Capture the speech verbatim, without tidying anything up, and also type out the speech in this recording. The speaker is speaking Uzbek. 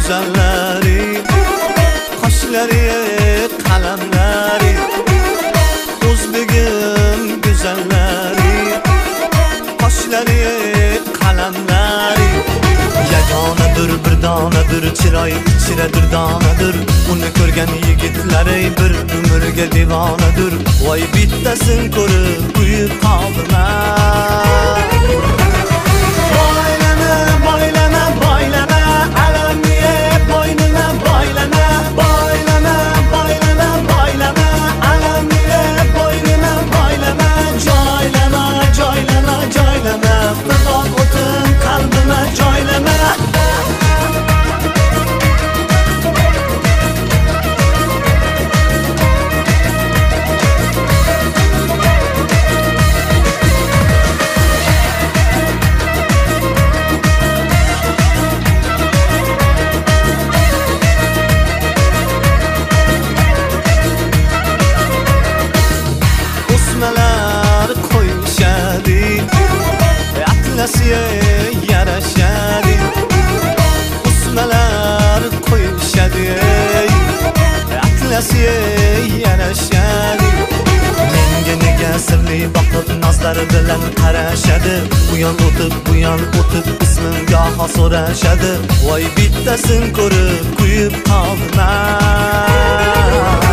güzellari, qoshlari qalamlari, o'zbegim güzellari, qoshlari qalamlari. Yagonadir bir donadir, chiroyi ichradir donadir. Uni ko'rgan yigitlari bir umrga devonadir. Voy bittasin ko'rib kuyib qoldilar. Boylana, boylana, boylana, alamni boynuna boylana. Boylana, boylana, boylana, alamni boynuna boylana. Joylama, joylama, joylama, fidoq o'tin qalbima joylama. O'smalar qo'yishadi, atlasiga yarashadi. O'smalar qo'yishadi, atlasiga yarashadi. Menga nega sirli boqib nazlari bilan qarashadi. Bu yon o'tib, bu yon o'tib ismimga so'rashadi. Voy bittasin ko'rib kuyib qoldilar.